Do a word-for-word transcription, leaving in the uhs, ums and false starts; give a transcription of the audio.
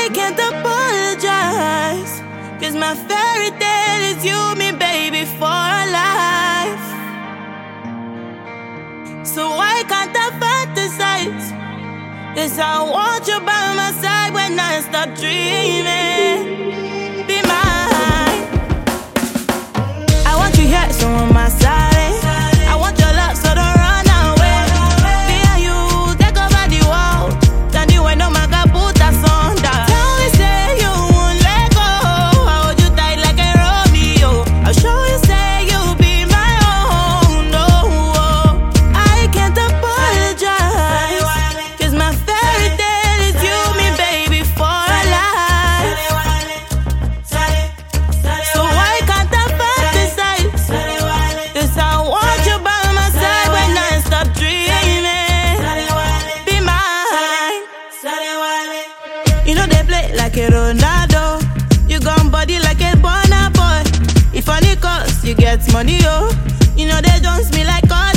can't apologize, cause my fairy tale is you, me baby, for life. So why can't I fantasize? Cause I want you by my side when I stop dreaming. Be mine. I want you here, so on my side. I want your love, so don't run away. Me and you, take over the world. Tell you when no man can put us under. Tell me, say you won't let go. I hold you tight like a Romeo. I'll show you, say you'll be my own. No, I can't apologize, cause my fairy tale is you, me baby, for life. So why can't I fantasize? Cause I want you by my side when I stop dreaming. Be mine. You know they play like a Ronaldo. You gon' body like a Burna Boy. If only cause you get money, oh. You know they don't me like all